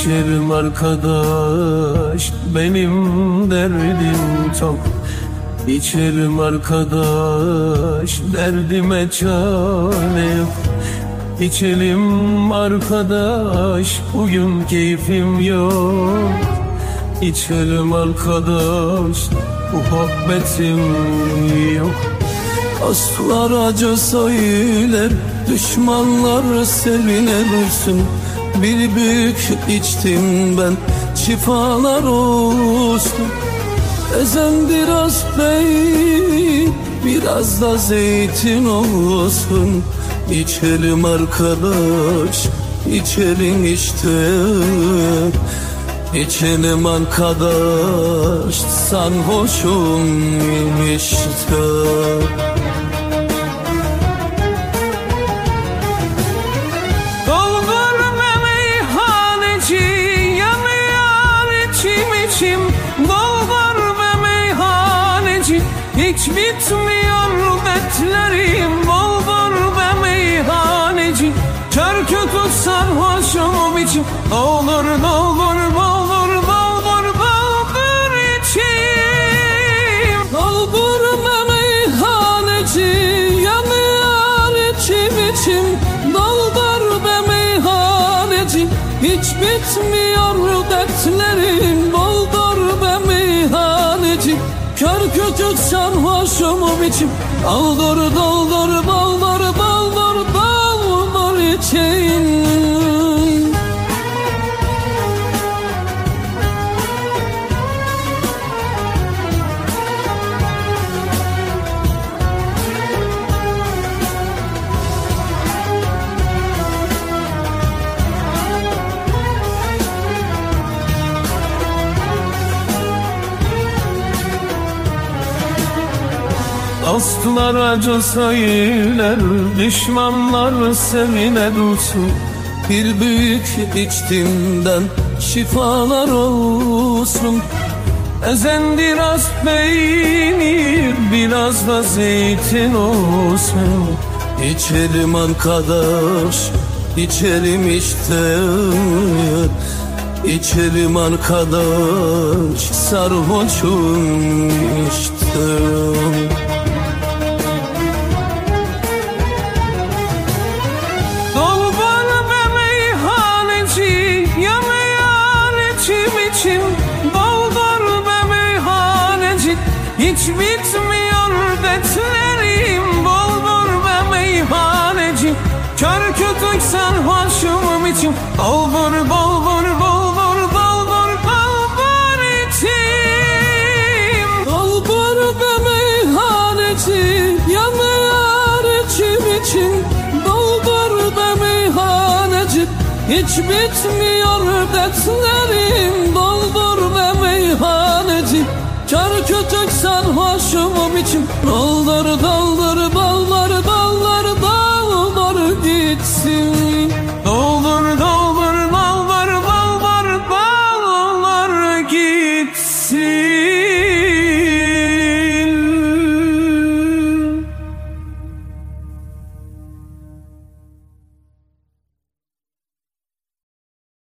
İçerim arkadaş, benim derdim çok. İçerim arkadaş, derdime çare yok. İçelim arkadaş, bugün keyfim yok. İçelim arkadaş, muhabbetim yok. Dostlar acı söyler, düşmanlar sevinirsin. Bir büyük içtim ben, şifalar olsun. Ezen biraz peynir, biraz da zeytin olsun. İçelim arkadaş, içelim işte. İçelim arkadaş, sarhoşum işte. Hiç bitmiyor dertlerim, bol bol ve meyhaneci. Kör kötü sarhoşum için olur ne olur, olur olur olur içim. Olur ve meyhaneci, yanıyor içim. Doldur ve meyhaneci, hiç bitmiyor dertlerim, doldur ve meyhaneci. Kör küçük sarhoşum içim, doldur doldur doldur doldur doldur içim. Dostlar acı söyler, düşmanlar sevine dursun. Bir büyük içtimden şifalar olsun. Ezen biraz peynir, biraz da zeytin olsun. İçelim arkadaş, içelim işte. İçelim arkadaş, sarhoşum işte. Doldur be meyhaneci, hiç bitmiyor dertlerim, doldur be meyhaneci. Kör kütük sarhoşum için doldur doldur doldur doldur doldur içim. Doldur be meyhaneci, yanıyor içim. Doldur be meyhaneci, hiç bitmiyor dertlerim.